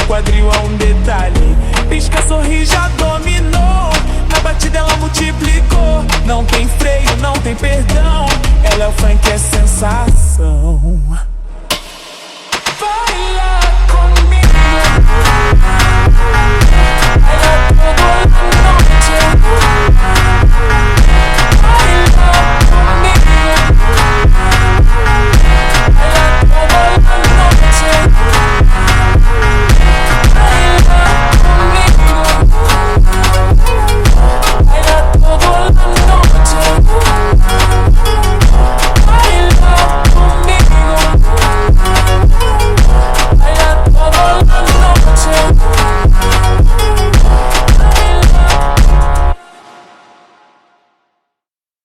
quadril é um detalhe. Pisca, sorri, já dominou. Na batida ela multiplicou. Não tem freio, não tem perdão. Ela é o funk, é sensação.